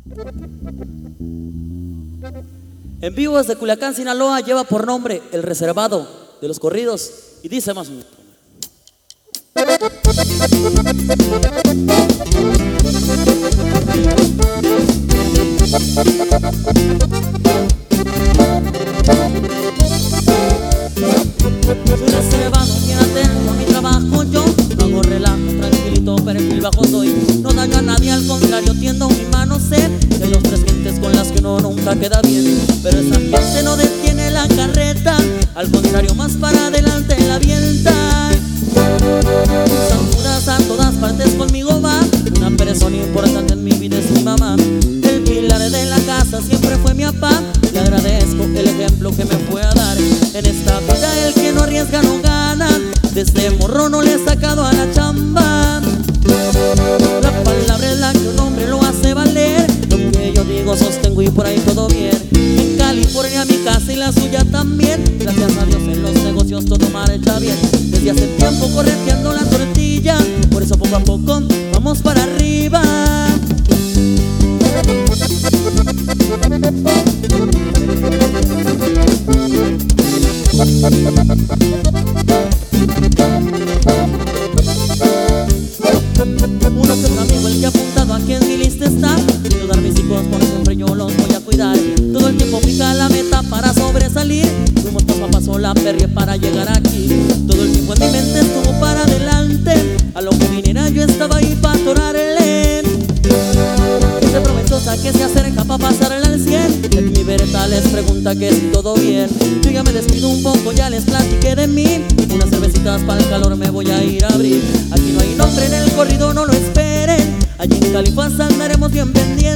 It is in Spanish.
En vivo desde Culiacán, Sinaloa, lleva por nombre El Reservado de los Corridos y dice más o menos. Soy reservado, bien atento a mi trabajo. Yo no hago relajo, tranquilito, perfil bajo soy. No daño a nadie, al contrario, tiendo mi mano. Sé que hay dos, tres gentes con las que uno nunca queda bien, pero esa gente no detiene la carreta, al contrario, más para adelante la avienta. Santuras a todas partes conmigo va. Una persona importante en mi vida es mi mamá. El pilar de la casa siempre fue mi papá. Le agradezco el ejemplo que me fue a dar. En esta vida el que no arriesga no gana. Desde morro no le he sacado a la chamba. La palabra es la que un hombre lo hace valer. Lo que yo digo sostengo y por ahí todo bien. En California mi casa y la suya también. Gracias a Dios en los negocios todo marcha bien. Desde hace tiempo correteando la tortilla, por eso poco a poco vamos para arriba. Uno que otro amigo el que ha apuntado aquí en mi lista está. Ayudar a mis hijos por siempre yo los voy a cuidar. Todo el tiempo fija la meta para sobresalir. Fuimos paso a paso la perrie para llegar aquí. Todo el tiempo en mi mente estuvo para adelante. A lo que viniera yo estaba ahí para atorarle. Ese provechosa que se acerca para pasarle al 100. En mi vereta les pregunta que si todo bien. Yo ya me despido un poco, ya les platiqué de mí. Unas cervecitas para el calor me voy a ir a abrir. Aquí no hay nombre en el corrido, no lo esperen. Allí en Califas andaremos bien pendientes.